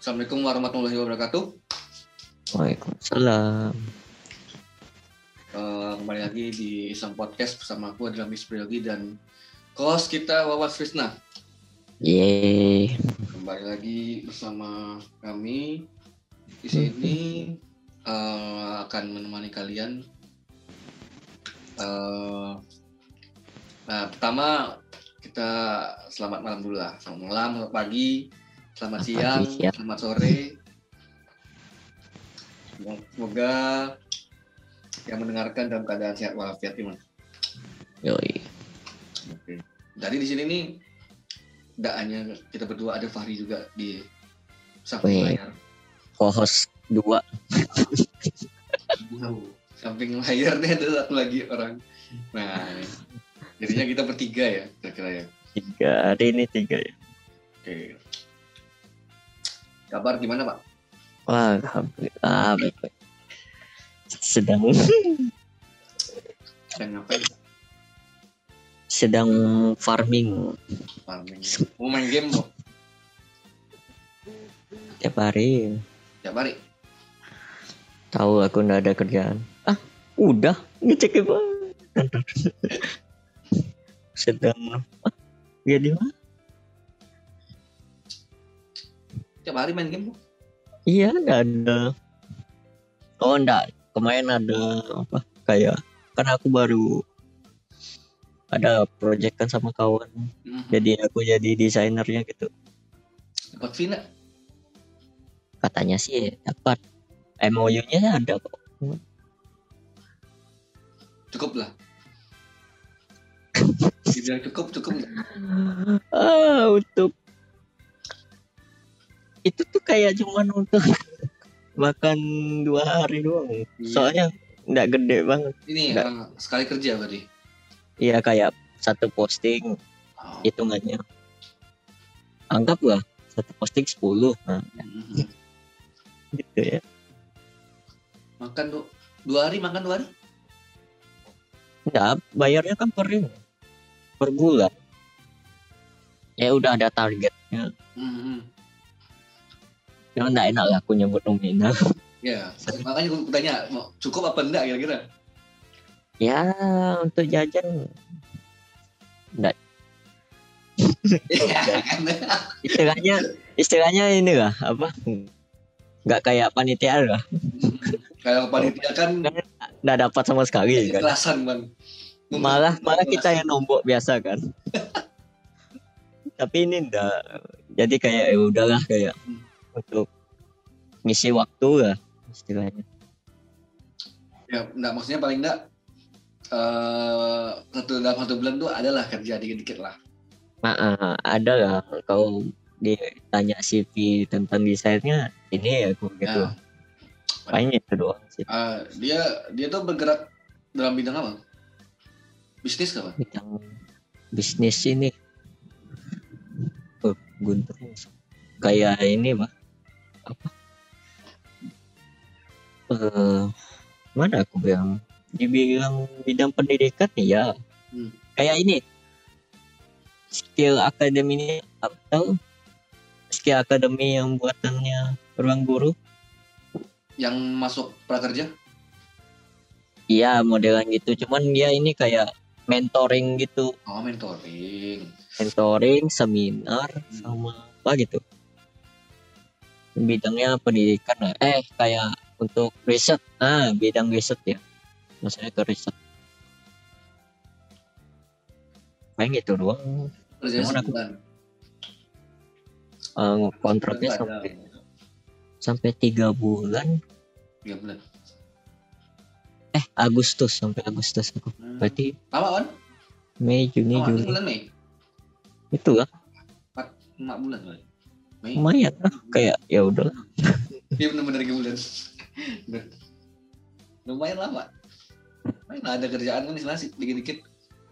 Assalamualaikum warahmatullahi wabarakatuh. Waalaikumsalam. Kembali lagi di Islam Podcast bersama aku adalah Miss Priyogi dan co-host kita Wawas Krisna. Yeay. Kembali lagi bersama kami di sini akan menemani kalian. Pertama kita selamat malam dulu lah. Selamat malam, selamat pagi, selamat siang, selamat sore. Semoga yang mendengarkan dalam keadaan sehat walafiat, Iman. Yoi. Oke. Jadi di sini nih tidak hanya kita berdua, ada Fahri juga di samping layar. Co-host 2. Samping layar nih ada satu lagi orang. Nah, jadinya kita bertiga ya, kira-kira ya. 3 hari ini 3 ya. Oke. Kabar gimana, Pak? Wah, alhamdulillah baik-baik. Sedang ngapain? Sedang farming. Mau main game kok? Tiap hari. Tahu aku nggak ada kerjaan. Udah ngecek apa? Sedang ya di mana? Tiap hari main game kok? Iya, nggak ada. Oh, enggak. Kemarin ada apa? Kayak kan aku baru ada project kan sama kawan. Jadi aku jadi desainernya gitu. Dapat fee nggak? Katanya sih dapat. MOU-nya ada kok. Cukup lah. Tidak cukup nggak? Untuk itu tuh kayak cuman untuk makan 2 hari doang. Iya. Soalnya nggak gede banget. Ini sekali kerja berarti? Iya, kayak satu posting hitungannya. Anggaplah satu posting 10. Gitu ya. Makan 2 hari, makan 2 hari? Enggak, bayarnya kan per bulan. Ya udah ada targetnya. Cuma enggak enak lah aku nyebut nominal. Ya, makanya gue tanya, cukup apa enggak kira-kira? Ya, untuk jajan enggak. istilahnya ini lah, apa? Enggak kayak panitia lah. Kayak panitia kan enggak dapat sama sekali kan. Kekerasan, Bang. Malah kita yang nombok biasa kan. Tapi ini enggak. Jadi kayak ya udahlah kayak untuk ngisi waktu lah istilahnya. Ya, enggak, maksudnya paling enggak dalam satu bulan tuh adalah kerja dikit-dikit lah. Ada lah. Kalau ditanya CV tentang desainnya ini aku gitu. Paling itu doang sih. Dia tuh bergerak dalam bidang apa? Bisnis apa? Bidang bisnis ini. Guntur. Kayak ini mah. Apa? Mana aku bilang? Dibilang bidang pendidikan ya. Kayak ini. Skill Academy ini atau Skill Academy yang buatannya ruang guru yang masuk prakerja? Iya, modelan gitu. Cuman dia ini kayak mentoring gitu. Oh, mentoring, seminar sama apa gitu. Bidangnya pendidikan lah. Kayak untuk riset. Bidang riset ya. Maksudnya ke riset. Kayak gitu doang. Kerja sebulan. Kontraknya sampai 3 bulan. 3 bulan. Agustus sampai Agustus aku. Berarti apa, On? Mei, Juni, Juli. Bulan Mei. Itu lah. 4 bulan kali. Mei. Lumayan lah, kayak ya udah. Dia benar-benar 3 bulan. Lumayan lama. Main ada kerjaan kan istilahnya dikit-dikit.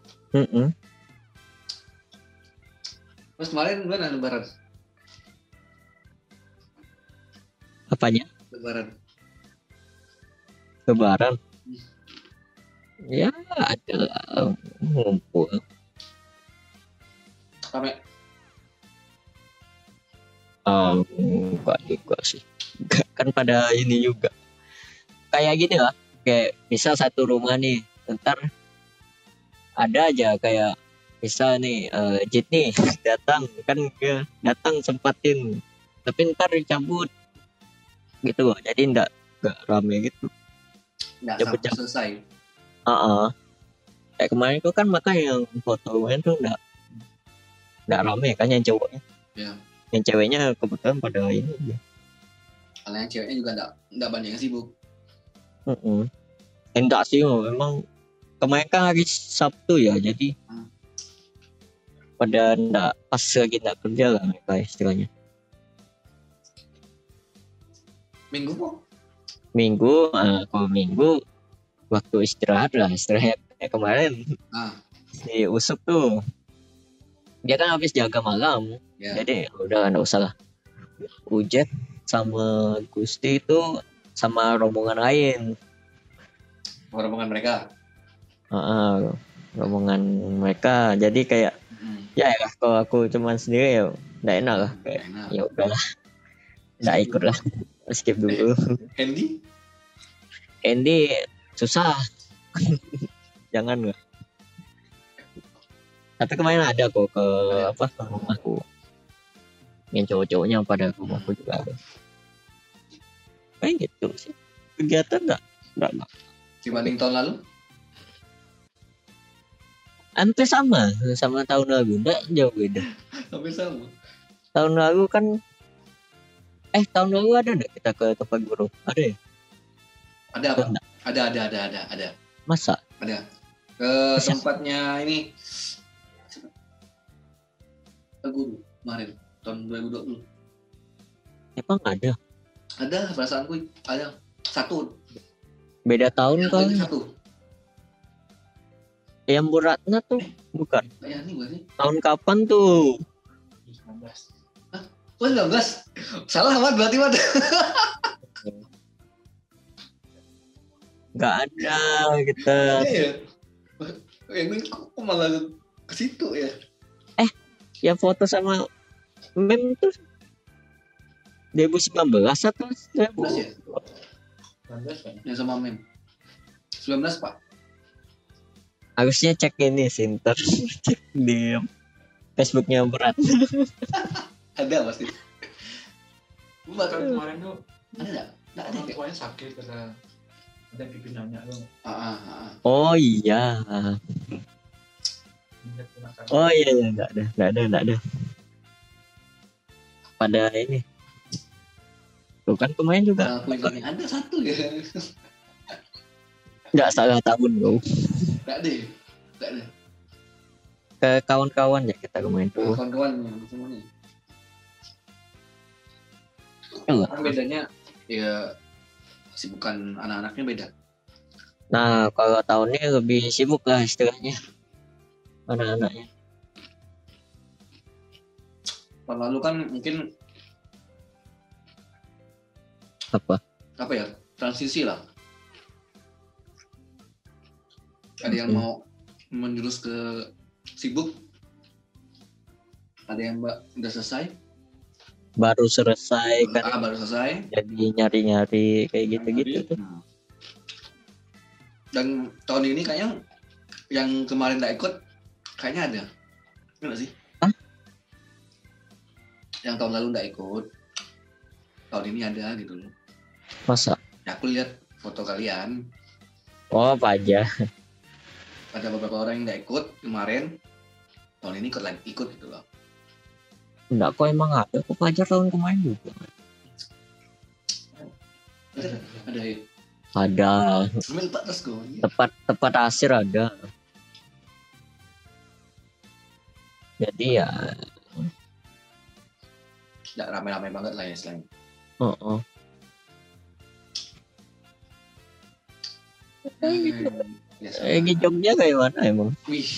Terus kemarin gimana lebaran? Apanya? Lebaran. Ya ada ngumpul. Rame. Enggak juga sih. Kan pada ini juga. Kayak gini lah. Kayak misal satu rumah nih. Ntar ada aja kayak misal nih Jit nih datang kan dia datang sempatin. Tapi ntar dicabut gitu. Jadi enggak rame gitu. Nggak Cepet sampai selesai. Kayak kemarin itu kan makanya yang foto kemarin tuh enggak rame kan yang cowoknya. Ya. Yang ceweknya kebetulan pada ini aja. Kalau yang ceweknya juga nggak banyak yang sibuk. Enggak sih, memang kemarin kan hari Sabtu ya, jadi pada enggak pas lagi enggak kerja lah mereka istilahnya. Minggu kok? Minggu, kalau Minggu waktu istirahat kayak kemarin. Si Usuk tuh dia kan habis jaga malam, jadi udah nggak usah lah. Ujet sama Gusti itu sama rombongan lain. Rombongan mereka. Rombongan mereka, jadi kayak ya kalau aku cuman sendiri ya nggak enak lah, kayak ya udahlah nggak ikut lah, skip dulu. Andy susah. Jangan lah. Tapi kemarin ada kok ke rumahku. Yang cowok-cowoknya pada rumahku juga ada. Kayak gitu sih. Kegiatan enggak. Dibanding tahun lalu? Hampir sama tahun lalu, enggak jauh beda. Hampir sama. Tahun lalu kan tahun lalu ada enggak kita ke tempat guru? Ada ya? Ada apa? Ada. Masa? Ada. Ke tempatnya ini guru kemarin tahun 2020. Emang ada? Ada, perasaanku ada satu. Beda tahun kan? Satu. Yang Bu Ratna tuh bukan? Kayak ini bukan sih? Tahun kapan tuh? 19. Hah? 19? Salah Mat, berarti Mat. Nggak ada kita. Ini kok malah ke situ ya? Yang foto sama Mem tuh 2019 atau 19 ya? 19 kan? Yang sama Mem 19 Pak. Harusnya cek ini Sinter. Cek di Facebooknya Berat. Ada pasti. Bukan kemarin tuh ada orang tuanya sakit karena ada pipi nanya dong. Oh iya. Oh iya enggak ada. Pada ini. Tuh kan kemarin juga. Ada satu ya. Enggak salah tahun bro. Enggak ada. Ke kawan-kawan ya kita kemarin tuh. Kawan-kawan semuanya. Kan bedanya ya kesibukan anak-anaknya beda. Nah kalau tahun ini lebih sibuk lah istilahnya anak-anaknya. Tahun lalu kan mungkin apa ya, transisi lah. Ada yang mau menjurus ke sibuk, ada yang udah selesai, baru selesai kan, baru selesai, jadi nyari-nyari kayak gitu-gitu tuh. Dan tahun ini kayaknya yang kemarin nggak ikut kayaknya ada, enggak sih? Hah? Yang tahun lalu nggak ikut, tahun ini ada gitu loh. Masa? Ya, aku lihat foto kalian. Oh apa aja? Ada beberapa orang yang nggak ikut kemarin, tahun ini ikut gitu loh. Enggak kok, emang ada kok pelajar tahun kemarin juga. Ada ya? Ada. Tepat akhir ada. Jadi ya nggak rame-rame banget lah ya selain. Di Jogja kayak mana emang? Wih,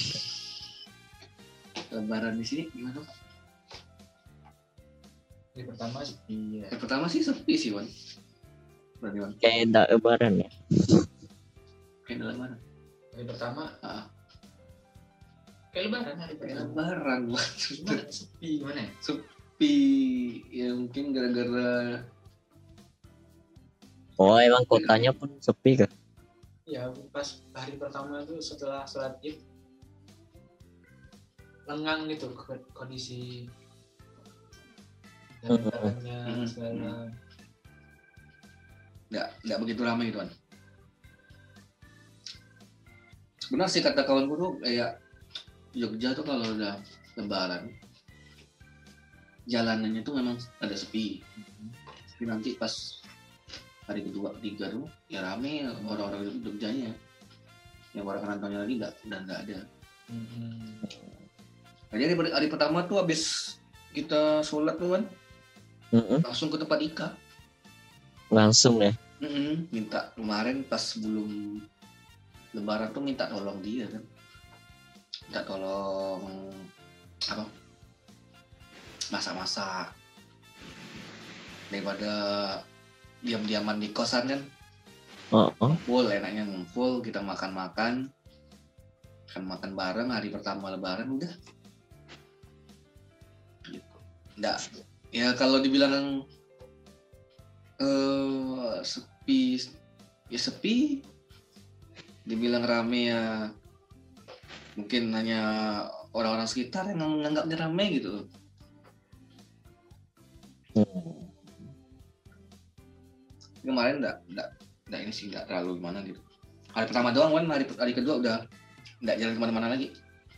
Lebaran di sini gimana Pak? Yang pertama sih sepi sih Wan. Berarti Wan. Kayak enggak Lebaran ya? Kayak Lebaran. Hari pertama. Kayak Lebaran hari pertama. Lebaran Wan. Sepi gimana ya? sepi ya mungkin gara-gara emang kotanya pun sepi kan? Ya pas hari pertama itu setelah sholat id lengang gitu kondisi jalan-jalannya segala. nggak begitu ramai gitu kan. Benar sih kata kawanku tuh kayak Jogja tuh kalau udah lebaran jalanannya tuh memang ada sepi. Tapi nanti pas hari kedua ketiga tuh ya rame orang-orang Jogjanya. Yang orang rantaunya lagi udah nggak ada. Jadi hari pertama tuh habis kita sholat tuh kan langsung ke tempat Ika. Langsung ya? Minta kemarin pas sebelum lebaran tuh minta tolong dia kan. Minta tolong apa? Masak-masak. Daripada diam-diaman di kosan kan. Full enaknya ngumpul, kita makan-makan. Makan bareng hari pertama lebaran udah. Gitu. Nggak. Ya kalau dibilang sepi ya sepi, dibilang rame ya mungkin hanya orang-orang sekitar yang menganggapnya rame gitu. Kemarin enggak ini sih enggak terlalu gimana gitu. Hari pertama doang kan, hari kedua udah enggak jalan kemana-mana lagi.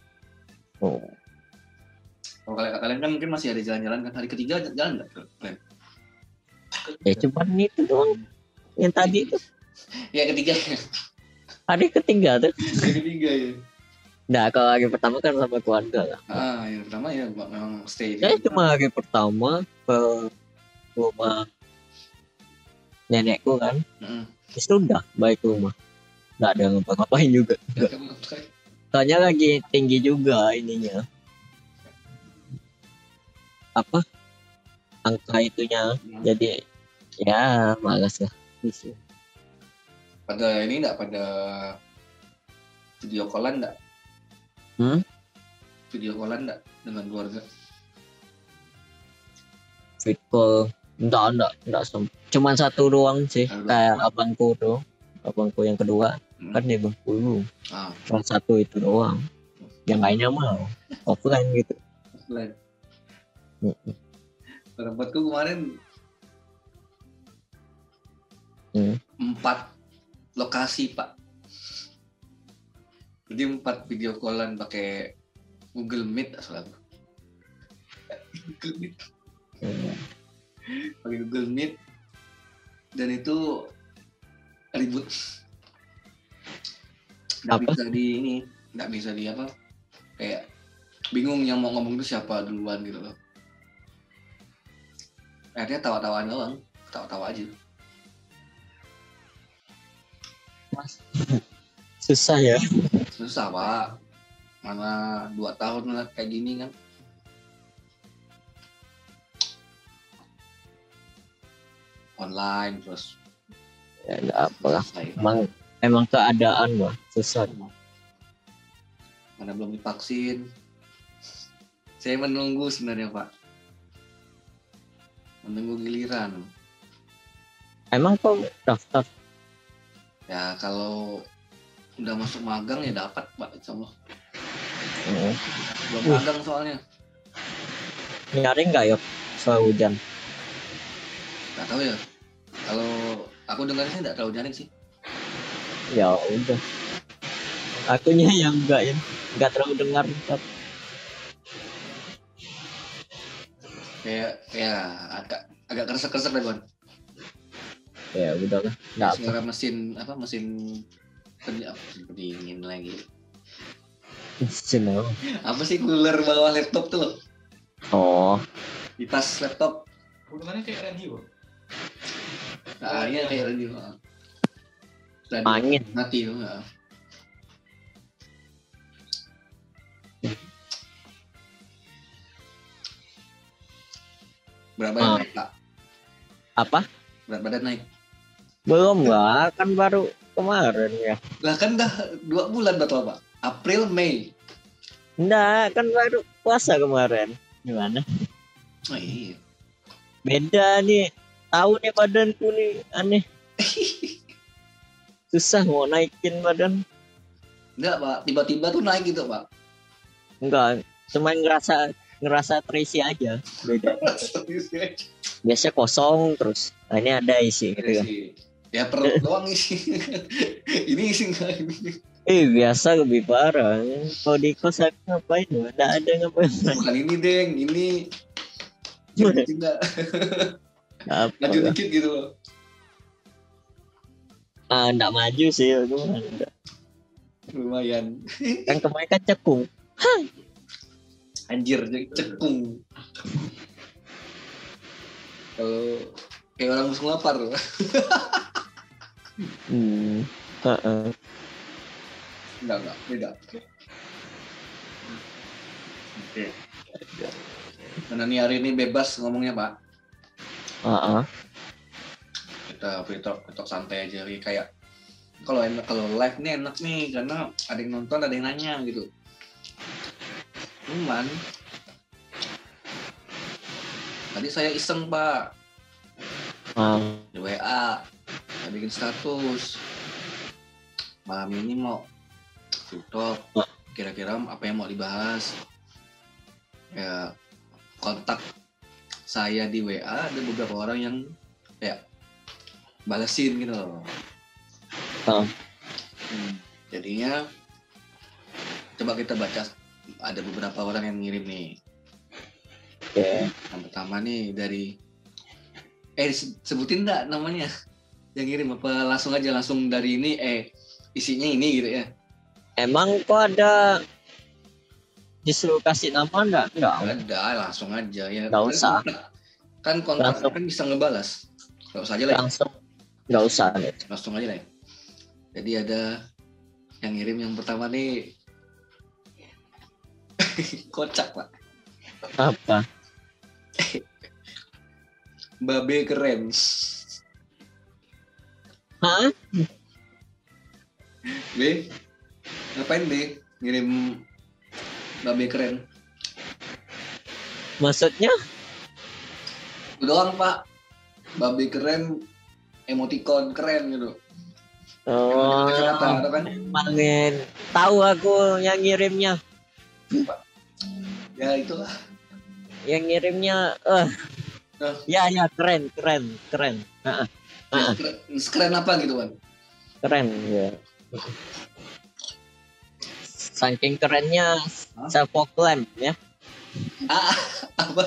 Kalau kalian kan mungkin masih ada jalan-jalan kan, hari ketiga jalan enggak kalian? Ya cuman itu doang yang tadi itu. Ya ketiga. Hari ketiga tuh. Hari ketiga ya. Nah kalau hari pertama kan sama keluarga lah. Yang pertama ya memang stay. Cuma hari pertama ke rumah nenekku kan. Itu udah balik ke rumah. Nggak ada ngapa-ngapain juga. Soalnya lagi tinggi juga ininya. Angka itunya. Jadi ya malas lah. Pada ini enggak pada video callan enggak? Video callan enggak dengan keluarga? Video call enggak cuman satu doang sih. Kayak abangku tuh. Abangku yang kedua kan di Bengkulu. Cuma satu itu doang. Yang lainnya mah offline gitu. Offline. Tempatku kemarin 4 lokasi Pak. Jadi 4 video callan pakai Google Meet asal aku. Google Meet. Pakai Google Meet dan itu ribut. Nggak bisa di apa? Kayak bingung yang mau ngomong itu siapa duluan gitu loh. Akhirnya tawa-tawaan doang, tawa-tawa aja. Mas, susah ya? Susah Pak, mana 2 tahun lah kayak gini kan. Online terus. Ya nggak apa lah, emang keadaan mah susah. Mana belum divaksin. Saya menunggu sebenarnya Pak. Menunggu giliran. Emang kok daftar? Ya kalau udah masuk magang ya dapat Pak, insyaallah. Belum magang soalnya. Nyaring nggak yuk soal hujan? Nggak tahu ya. Kalau aku dengarnya nggak terlalu nyaring sih. Ya udah. Akunya yang nggak terlalu dengar. Kayak agak keresek-keresek deh Bang. Ya udahlah. Nggak Suara mesin pendingin lagi. Mesin Apa sih cooler bawah laptop tuh loh? Oh. Di tas laptop. Hubungannya kayak radio. Iya kayak radio. Angin. Mati tuh. Berat badan naik Pak? Apa? Berat badan naik? Belum lah, kan baru kemarin ya. Lah kan dah 2 bulan betul Pak? April, Mei. Enggak, kan baru puasa kemarin. Gimana? Oh iya. Beda nih. Tahu nih badanku nih aneh. Susah mau naikin badan. Enggak Pak, tiba-tiba tuh naik gitu Pak. Enggak, cuma ngerasa terisi aja. Beda. Biasanya kosong terus. Nah, ini ada isi gitu kan. Ya perut doang isi. Ini isi enggak ini. Biasa lebih parah. Kalau di kos aku ngapain? Nggak ada ngapain. Bukan ini Deng, ini enggak. Apa? Maju dikit gitu loh. Nggak maju sih aku. Lumayan. Kan kemarin kan cekung. Anjir, cekung. Kalau kayak orang musuh lapar. Enggak, beda. Oke. Karena nih hari ini bebas ngomongnya Pak. Kita free talk santai aja kayak kalau live nih enak nih karena ada yang nonton, ada yang nanya gitu. Cuman tadi saya iseng Pak di WA, saya bikin status malam ini mau free talk, kira-kira apa yang mau dibahas. Ya kontak saya di WA ada beberapa orang yang kayak balesin gitu loh. Jadinya coba kita baca, ada beberapa orang yang ngirim nih. Yang pertama nih dari sebutin enggak namanya yang ngirim, apa langsung dari ini isinya ini gitu ya. Emang kok ada disuruh kasih nama enggak? Ada, langsung aja ya. Enggak usah. Kan kontak kan bisa ngebalas. Enggak usah aja lah. Enggak usah. Langsung aja lah. Jadi ada yang ngirim yang pertama nih. Kocak Pak. Apa? Babe keren. Hah? B, ngapain B ngirim babe keren? Maksudnya? Itu doang Pak. Babe keren, emoticon keren gitu. Oh, kata kan? Mangin. Tahu aku yang ngirimnya. Ya itulah. Yang ngirimnya ya keren. Keren apa gitu kan? Keren ya. Saking kerennya self-proclaim ya. Apa?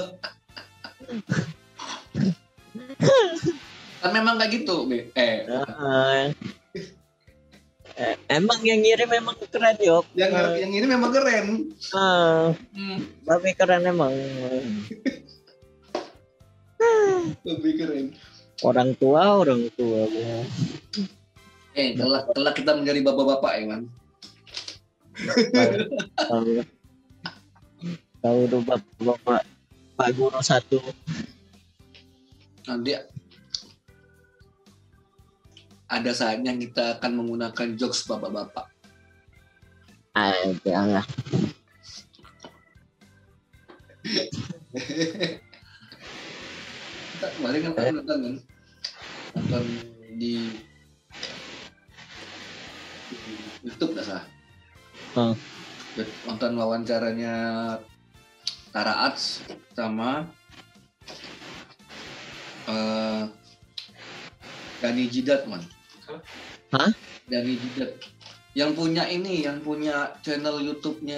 Kan memang kayak gitu, Be. Emang yang ngirim memang keren yuk. Yang ini memang keren. Tapi keren emang. Lebih keren. Orang tua. Kelak kita menjadi bapak-bapak ya kan. Tahu tuh bapak Pak Guru 1. Nanti ada saatnya kita akan menggunakan jokes bapak-bapak. Jangan. Kita kemarin kan nonton di YouTube nggak salah. Nonton wawancaranya Tara Arts sama Dani Jidat man. Hah? Dani Jidat yang punya channel YouTube-nya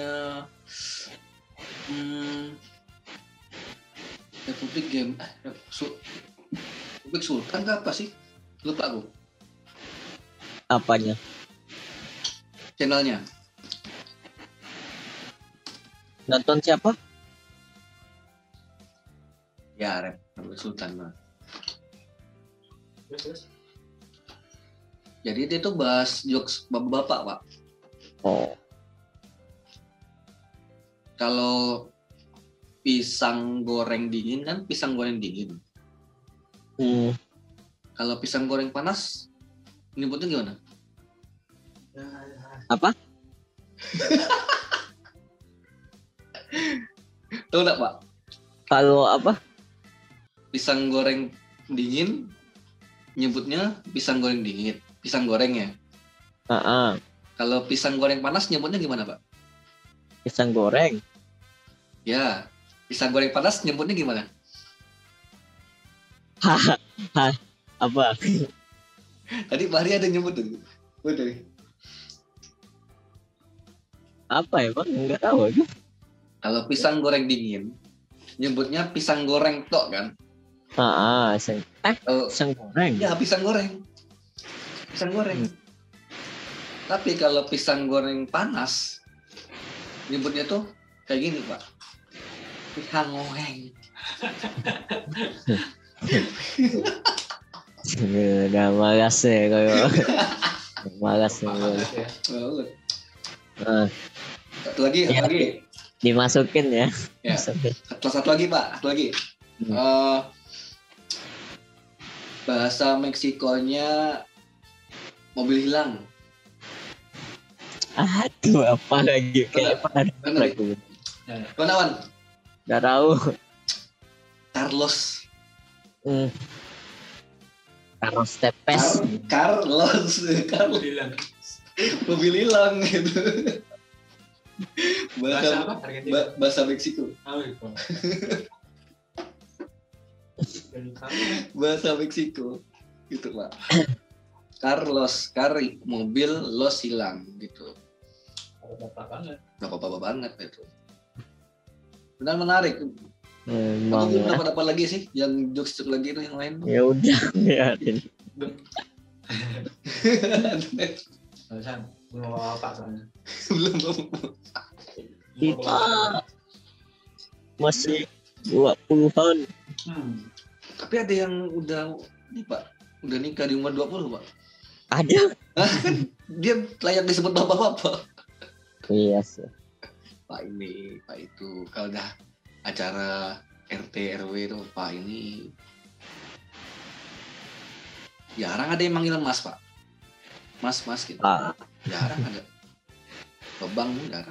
Republik Game Republik Sultan apa sih? Lupa aku. Apanya? Channelnya. Nonton siapa? Ya, Republik Sultan mah. Jadi dia tuh bahas jokes bapak-bapak, Pak. Oh. Kalau pisang goreng dingin kan pisang goreng dingin. Kalau pisang goreng panas, nyebutnya gimana? Apa? Tahu nggak Pak? Kalau apa? pisang goreng dingin nyebutnya pisang goreng dingin, pisang goreng ya. Kalau pisang goreng panas nyebutnya gimana, Pak? Pisang goreng. Ya, pisang goreng panas nyebutnya gimana? Apa? Tadi Pak Hari ada nyebut tuh. Betul. Apa ya, Bang? Enggak tahu aku. Kalau pisang goreng dingin nyebutnya pisang goreng tok kan? Pisang goreng. Ya, pisang goreng. Pisang goreng. Tapi kalau pisang goreng panas nyebutnya tuh kayak gini, Pak. Pisang goreng. Udah malas ya kayak. Malas nih. Satu lagi. Dimasukin ya. Satu lagi, Pak. Bahasa Meksikonya mobil hilang. Aduh, apa lagi? Kayak pernah aku. Wan? Gak tahu. Carlos Tepes. Carlos mobil hilang gitu. Bahasa Meksiko. Bahasa Meksiko gitu, Pak. Carlos, mobil los hilang gitu. Bapak banget itu. Benar menarik. Aku belum dapat apa lagi sih yang jokes lagi itu yang lain. Ya udah, biarin. Belum apa soalnya. Belum. Kita masih 20-an. Tapi ada yang udah nih, Pak. Udah nikah di umur 20, Pak. Ada. Dia layak disebut bapak-bapak. Iya sih. Pak ini, Pak itu. Kalau udah acara RT RW itu Pak ini jarang ada yang manggil Mas, Pak. Mas gitu. Jarang ada. Bang jarang.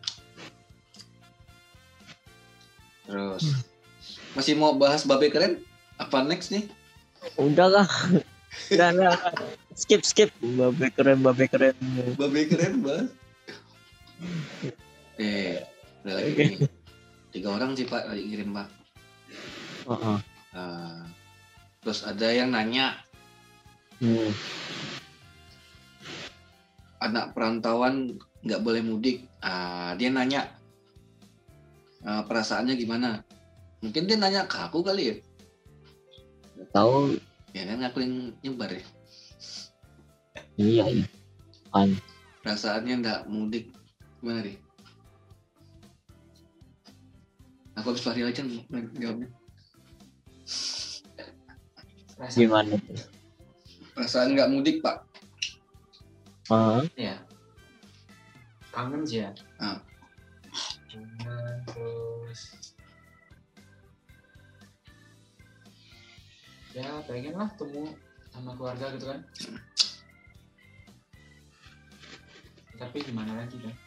Terus masih mau bahas babe keren? Apa next nih? Udahlah. Udah. Skip. Babe keren. Babe keren, Bang. Udah lagi nih. 3 orang sih, Pak, lagi ngirim, Pak. Terus ada yang nanya. Anak perantauan nggak boleh mudik. Dia nanya perasaannya gimana? Mungkin dia nanya ke aku kali ya. Tahu. Ya kan aku yang nyebar ya. Iya. Perasaannya nggak mudik gimana deh? Aku habis Fahri aja jawabnya. Gimana tuh? Perasaan nggak mudik, Pak? Ya. Kangen sih ya. Terus ya pengen lah ketemu sama keluarga gitu kan. Tapi gimana lagi kan?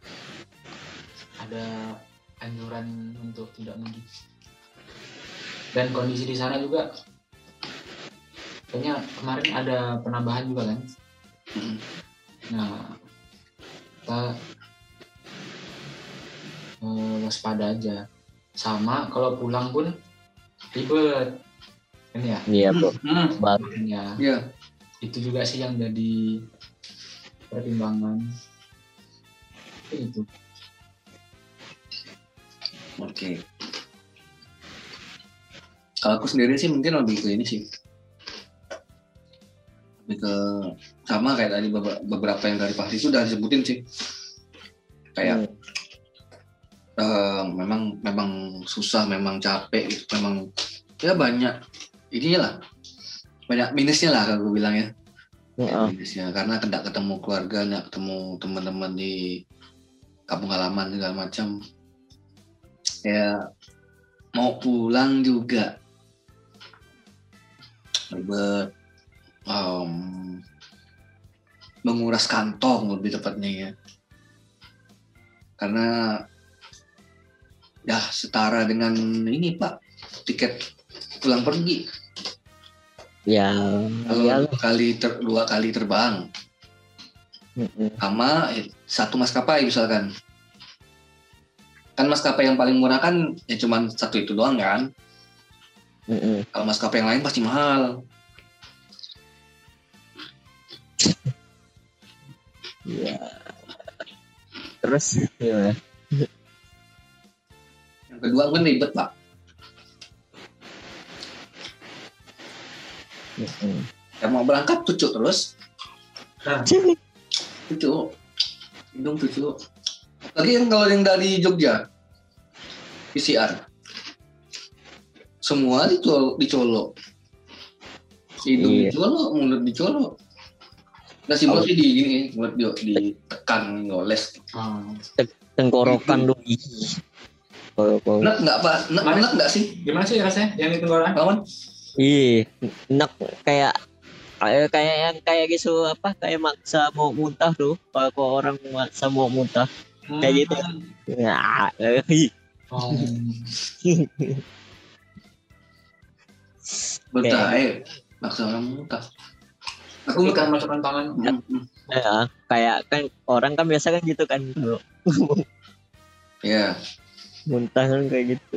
Ada anjuran untuk tidak mudik. Dan kondisi di sana juga kayaknya kemarin ada penambahan juga kan. Nah, kita waspada aja. Sama kalau pulang pun ribet kan ya. Iya, Bu. Ya. Iya. Itu juga sih yang jadi pertimbangan. Itu. Oke. Kalau aku sendiri sih mungkin lebih ke ini sih. Lebih ke sama kayak tadi beberapa yang dari Fahri sudah disebutin sih. Kayak memang susah, memang capek gitu, memang ya banyak inilah, banyak minusnya lah kalau gue bilang ya. Minusnya karena tidak ketemu keluarga, tidak ketemu teman-teman di kampung halaman segala macam. Ya mau pulang juga ribet, menguras kantong lebih tepatnya ya, karena ya setara dengan ini, Pak, tiket pulang pergi. Ya. Kalau 2 kali terbang. Sama satu maskapai misalkan. Kan maskapai yang paling murah kan ya cuman satu itu doang kan. Kalau maskapai yang lain pasti mahal. Ya. Terus ya. Yang kedua kan ribet Pak. Yang mau berangkat cucuk terus. Cucuk. Hidung cucuk. Lagi yang kalau yang dari Jogja PCR. Semua dicolok. Hidung dicolok, mulut dicolok. Nah si mulut di gini, mulut ditekan, ngoles. Tenggorokan dulu. Enak nggak Pak? Enak nggak sih? Gimana sih rasanya yang di tenggorokan? Kawan? Enak kayak gitu apa? Kayak maksa mau muntah tuh. Kalau orang maksa mau muntah kayak gitu. Ya, Betah, maksa orang muntah. Aku bukan masukkan tangan. Ya, kayak kan orang kan biasa kan gitu kan. Iya. Muntah kan kayak gitu.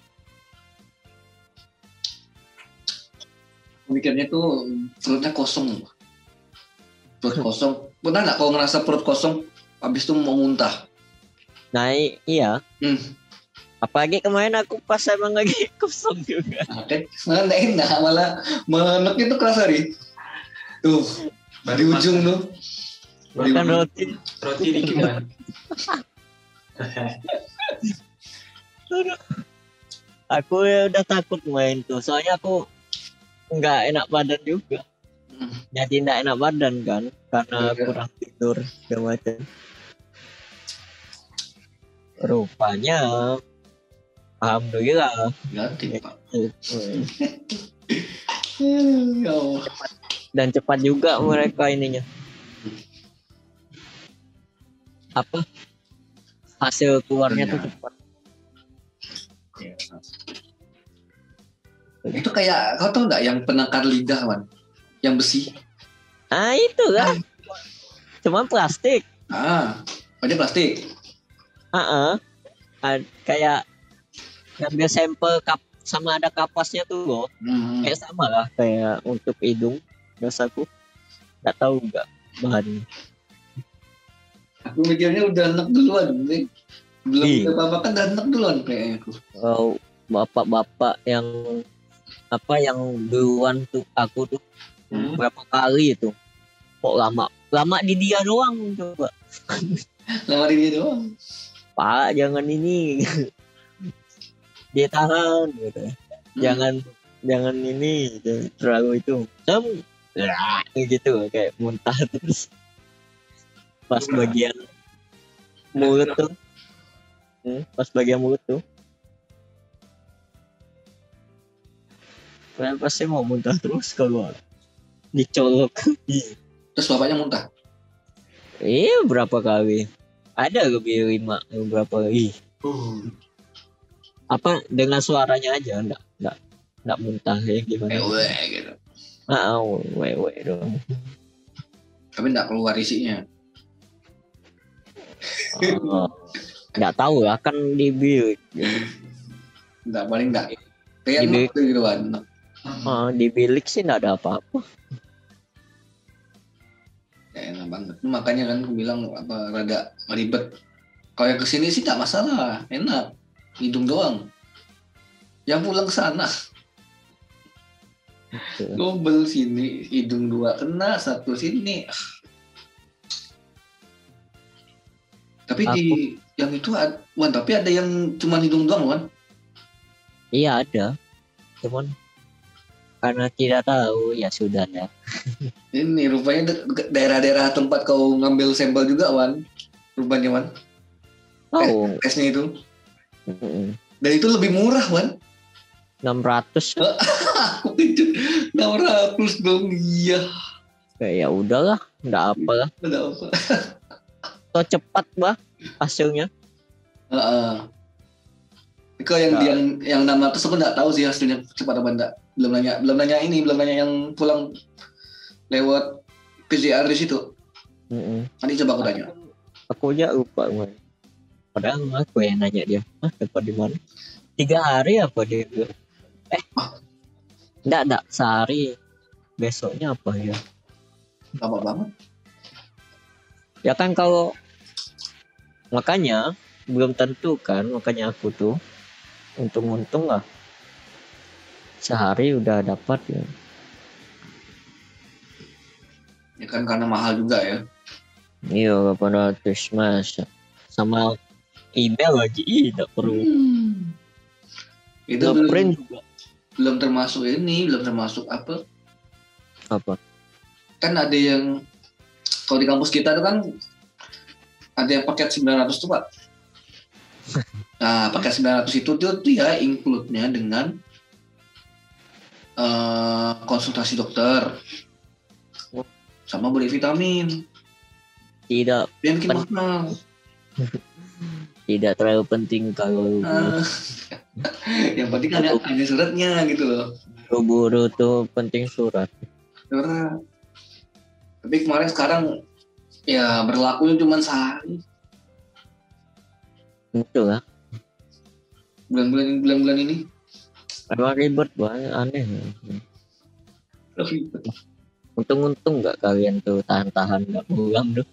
Mikirnya tuh perutnya kosong. Perut kosong. Pernah nggak kalau ngerasa perut kosong, habis itu mau muntah? Nah iya. Apalagi kemarin aku pas emang lagi kosong juga. Oke, malah enak, malah meneknya tuh kerasa nih. Tuh, di ujung tuh. Makan roti dikit kan. Aku ya udah takut main tuh, soalnya aku nggak enak badan juga. Jadi nggak enak badan kan, karena kurang tidur segala macam. Rupanya alhamdulillah ganti Pak. Dan cepat juga mereka ininya. Apa? Hasil keluarnya tuh cepat. Itu kayak kau tahu nggak yang penangkar lidah Wan? Yang besi. Ah itu kan. Cuman plastik. Ada plastik. Kayak ngambil sampel sama ada kapasnya tuh loh. Kayak sama lah kayak untuk hidung. Dosaku nggak tahu nggak bahannya. Aku mikirnya udah enak duluan. Belum apa-apa kan udah enak duluan kayaknya aku. Oh, bapak-bapak yang duluan tuh aku tuh berapa kali itu kok lama di dia doang coba. Lama di dia doang. Pak jangan ini dia tahan gitu. Jangan ini terlalu itu gitu kayak muntah terus pas bagian mulut tuh pasti mau muntah terus kalau dicolok. Terus bapaknya muntah? Iya berapa kali ada lebih 5 berapa kali. Apa dengan suaranya aja enggak muntah ya gimana gitu. Wewe dong. Tapi enggak keluar isinya. Enggak tahu lah kan di bilik. Enggak paling enggak. Kayak gitu kan. Di bilik sih enggak ada apa-apa. Ya enak banget. Makanya kan aku bilang rada ribet. Kalau yang kesini sih enggak masalah, enak. Hidung doang. Yang pulang ke sana. Ngobel sini, hidung 2 kena, 1 sini. Tapi yang itu Wan, tapi ada yang cuma hidung doang Wan? Iya ada. Cuman karena tidak tahu ya sudah ya. Ini rupanya daerah-daerah tempat kau ngambil sampel juga Wan. Rupanya Wan. Tesnya itu. Dan itu lebih murah Wan. 600. Aku kejut 600 dong. Iya. Ya udahlah, enggak apa lah. Enggak apa. Atau cepat bah hasilnya. Ke yang nama tersebut nggak tahu sih hasilnya cepat apa enggak. Belum nanya yang pulang lewat PCR di situ. Nanti coba aku tanya. Aku aja lupa, man. Padahal aku yang nanya dia, dapat di mana? 3 hari apa dia? Enggak, sehari. Besoknya apa ya? Lama banget. Ya kan kalau makanya belum tentu kan, makanya aku tuh untung lah sehari udah dapat ya. Ya kan karena mahal juga ya. Iya 800 mas, sama email lagi tidak perlu. Itu print juga. Belum termasuk apa? Kan ada yang kalau di kampus kita tuh kan ada yang paket 900 tuh Pak. Nah paket 900 itu tuh ya include-nya dengan konsultasi dokter sama beli vitamin. Tidak yang bikin mahal. Tidak terlalu penting kalau yang penting ada suratnya gitu loh. Buru-buru tuh penting surat. Tapi sekarang ya berlakunya cuma sehari. Betul lah. Bulan-bulan ini. Emang ribet banget, aneh. Untung nggak kalian tuh tahan nggak pulang tuh.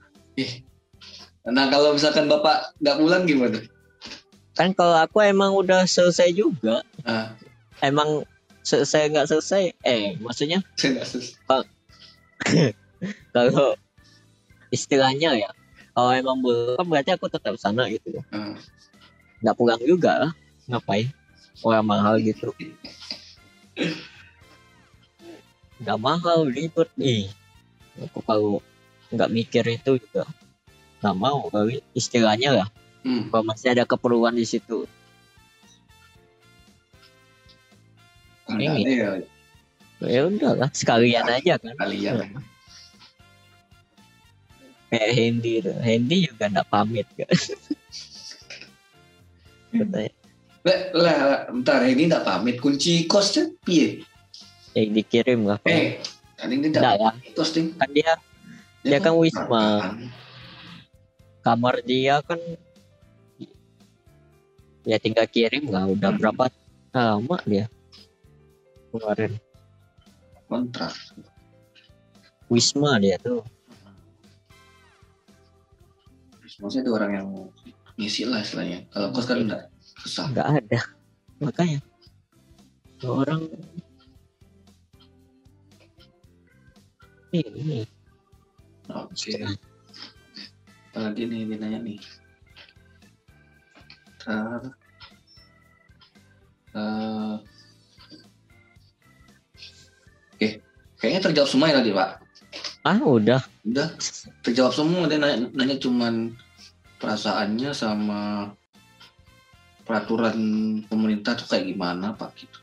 Nah kalau misalkan Bapak nggak pulang gimana? Kan kalau aku emang udah selesai juga. Emang selesai nggak selesai? Maksudnya? Kalau istilahnya ya, kalau emang belum berarti aku tetap sana gitu. Nggak pulang juga lah, ngapain? Orang mahal gitu. Nggak mahal, ribet nih. Aku kalau nggak mikir itu juga nggak mau kali istilahnya lah. Kalau masih ada keperluan di situ. Ini ya udahlah sekalian aja kan. Kayak Hendy juga nggak pamit kan. Katanya. Bentar ini nggak pamit kunci kosnya piye? Dikirim lah. Kan ini tidak kos ding. Kan dia kan Wisma. Kamar dia kan ya tinggal kirim lah. Udah berapa lama dia kemarin kontrak Wisma dia tuh. Maksudnya itu orang yang ngisi lah istilahnya. Kalau kos kan enggak susah. Enggak ada. Makanya orang ini. Oke. Lagi nih dia nanya nih. Oke. Kayaknya terjawab semua ya tadi Pak. Udah terjawab semua. Dia nanya cuman perasaannya sama peraturan pemerintah tuh kayak gimana Pak gitu.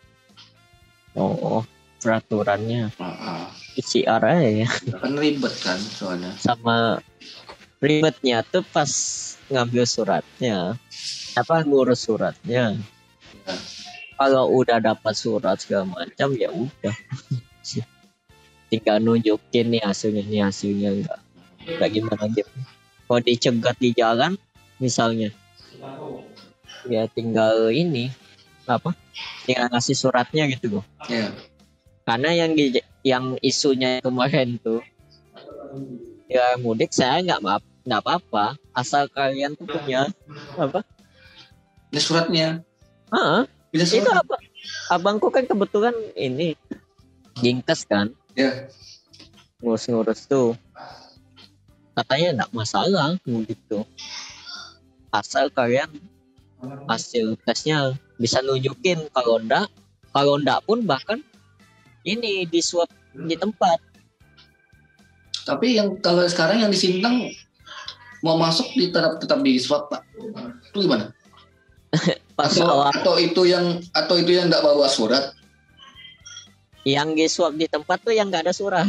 Peraturannya PCR aja ya. Kan ribet kan soalnya. Sama ribetnya tuh pas ngambil suratnya, ngurus suratnya. Kalau udah dapat surat segala macam ya udah. Tinggal nunjukin nih hasilnya enggak gimana gitu. Kalau dicegat di jalan misalnya, ya tinggal tinggal ngasih suratnya gitu loh. Karena yang isunya kemarin tuh ya mudik saya nggak apa-apa asal kalian tuh punya ini suratnya. Itu abangku kan kebetulan ini Dinkes kan. Ngurus tuh katanya nggak masalah gitu asal kalian hasil tesnya bisa nunjukin. Kalau enggak pun bahkan ini di swab di tempat. Tapi yang kalau sekarang yang di Sintang mau masuk tetap di swab Pak. Itu gimana? Atau itu yang nggak bawa surat? Yang di swab di tempat tuh yang nggak ada surat.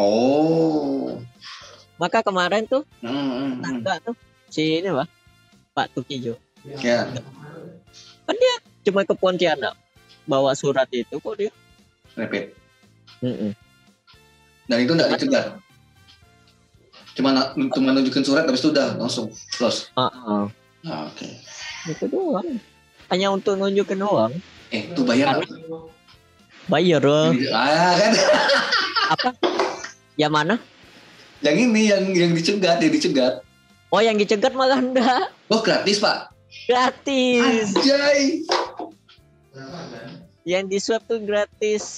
Maka kemarin tuh tangga tuh si ini Pak Tukijo. Kan dia cuma ke Pontianak bawa surat itu kok dia. Rapid. Mm-mm. Dan itu nggak dicegat. Cuma nunjukin surat habis itu udah langsung close. Nah, Oke. itu doang. Hanya untuk nunjukin doang. Itu bayar Karena- apa? Bayar loh. Kan? Apa? Yang mana? Yang ini yang dicegat. Oh, yang dicegat malah enggak. Oh, gratis, Pak. Gratis. Anjay. Yang di swab tuh gratis.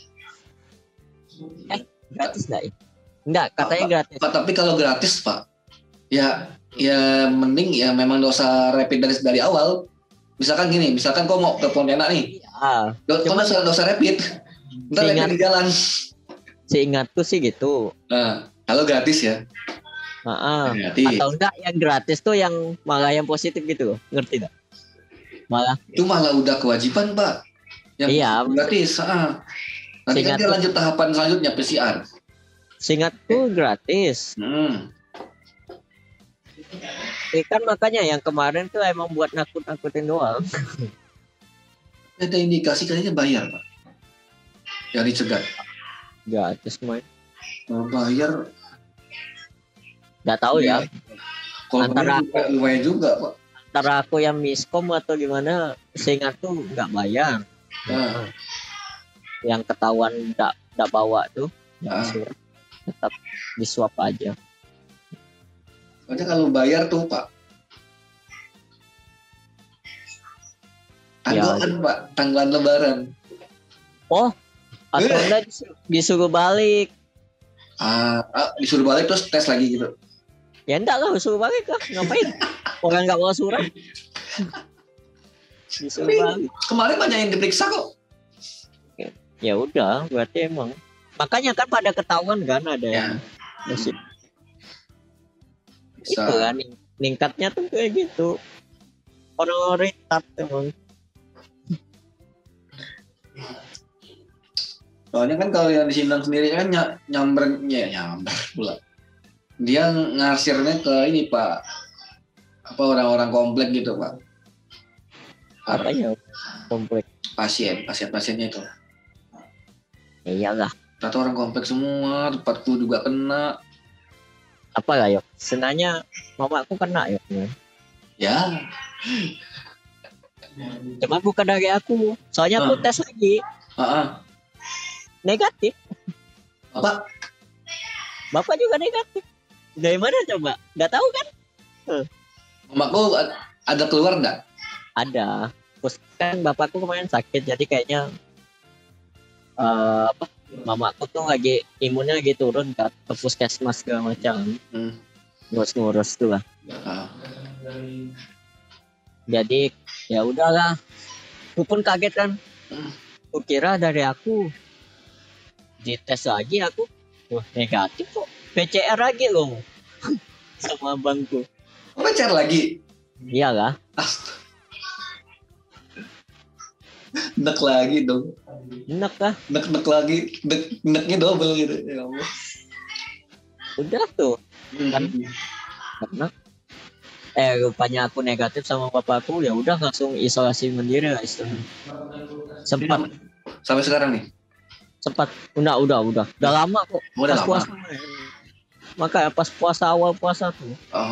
Gratis enggak ya? Enggak, katanya gratis. Pak, tapi kalau gratis, Pak, ya mending ya memang nggak usah rapid dari awal. Misalkan kau mau ke Pontianak nih, Ya, kau nggak usah rapid, ntar rapid di jalan. seingatku sih gitu. Nah, kalau gratis ya, gratis. Atau enggak yang gratis tuh yang malah yang positif gitu, ngerti enggak? Malah Itu malah udah kewajiban, Pak. Yang Iya. gratis. Nanti kan dia lanjut tahapan selanjutnya PCR. seingatku gratis. Kan makanya yang kemarin tuh emang buat nakut-nakutin doang. Ada indikasi kayaknya bayar, Pak. Yang dicegat. Gratis main. Kalau bayar, Nggak tahu ya. kalau Antara bayar lumayan juga, Pak. Antara aku yang miskom atau gimana, seingatku nggak bayar. Nah, Yang ketahuan nggak bawa tuh nah. tetap di swab aja. Soalnya kalau bayar tuh, Pak, tanggalan, Pak, tanggalan lebaran. Oh, atau enggak disuruh balik. Disuruh balik terus tes lagi gitu. Ya enggak lah, disuruh balik lah. Ngapain? Orang nggak bawa surat. Disuruh balik. Kemarin banyak yang diperiksa kok. Ya udah, berarti emang. Makanya kan pada ketahuan kan ada yang masih. Itu kan ningkatnya tuh kayak gitu. Orang-orang retard emang. Soalnya kan kalau yang di Sindang sendiri kan nyamber pula. Dia ngarsirnya ke ini, Pak. Apa orang-orang komplek gitu, Pak. Apa ya? Komplek. Pasiennya itu. Iyalah. Atau orang komplek semua, tempatku juga kena. Apa lah yuk? Senanya mamaku kena yuk. Ya. Cuma bukan dari aku. Soalnya aku tes lagi. Negatif. Bapak juga negatif. Dari mana coba? Nggak tahu kan? Mamaku ada keluar nggak? Ada. Terus kan bapakku kemarin sakit, jadi kayaknya mamaku tuh lagi imunnya lagi turun ke puskesmas segala macam. Ngurus tuh lah. Jadi ya udahlah. Aku pun kaget kan. Aku kira dari aku dites lagi aku, wah negatif kok. PCR lagi loh sama abangku. PCR lagi? Iyalah. Nek lagi dong. Nek lah. Nek lagi. Neknya double gitu. Ya Allah. Udah tuh. Kan karena rupanya aku negatif sama bapakku, ya udah langsung isolasi mandiri lah istilahnya. Sempat. Sampai sekarang nih? Sempat. Udah lama kok. Udah lama. Puasa. Maka pas awal puasa tuh.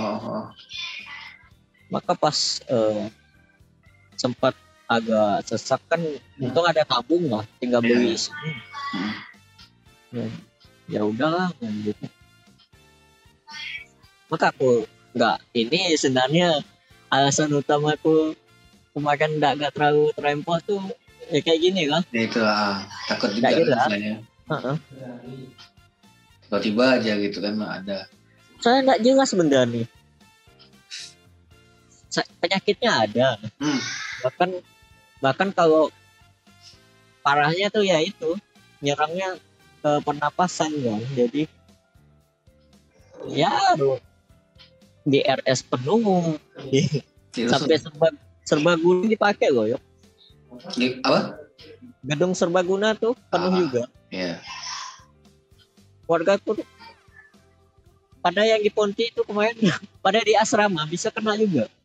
Maka pas sempat agak sesak kan, untung ada tabung lah, tinggal beli isi. Ya udahlah gitu. Maka aku ini sebenarnya alasan utama aku kemarin nggak terlalu terempos tuh ya kayak gini kan. Itu takut juga rasanya. Tiba-tiba aja gitu kan ada. Saya nggak jelas sebenarnya. Penyakitnya ada. Bahkan kalau parahnya tuh ya itu nyerangnya ke pernapasan kan. Jadi ya di RS penuh. Sampai serbaguna dipakai loh yuk. Apa? Gedung serbaguna tuh penuh juga. Iya. Wargaku tuh pada yang di Ponti itu kemarin pada di asrama bisa kena juga.